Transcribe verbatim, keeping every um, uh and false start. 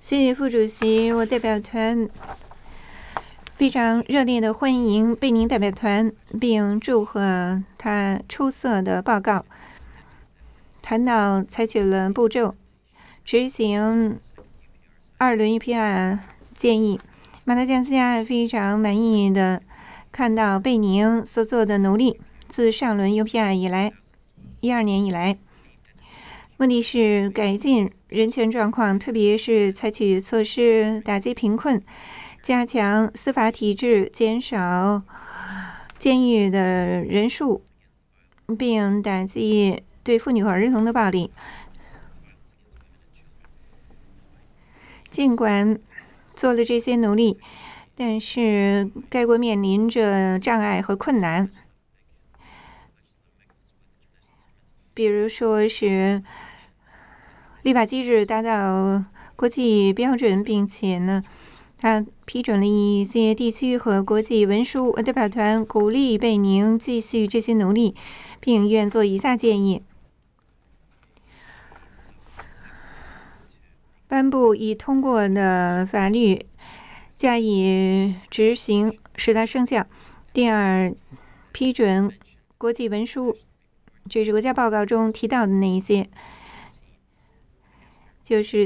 谢谢副主席，我代表团非常热烈的欢迎贝宁代表团，并祝贺他出色的报告。谈到采取了步骤执行二轮 U P R 建议，马达加斯加非常满意的看到贝宁所做的努力。自上轮 U P R 以来，一二年以来，目的是改进人权状况，特别是采取措施打击贫困，加强司法体制，减少监狱的人数，并打击对妇女和儿童的暴力。尽管做了这些努力，但是该国面临着障碍和困难，比如说是立法机制达到国际标准，并且呢，他批准了一些地区和国际文书。代表团鼓励贝宁继续这些努力，并愿做以下建议：颁布已通过的法律加以执行，使它生效。第二，批准国际文书，这是国家报告中提到的那一些，就是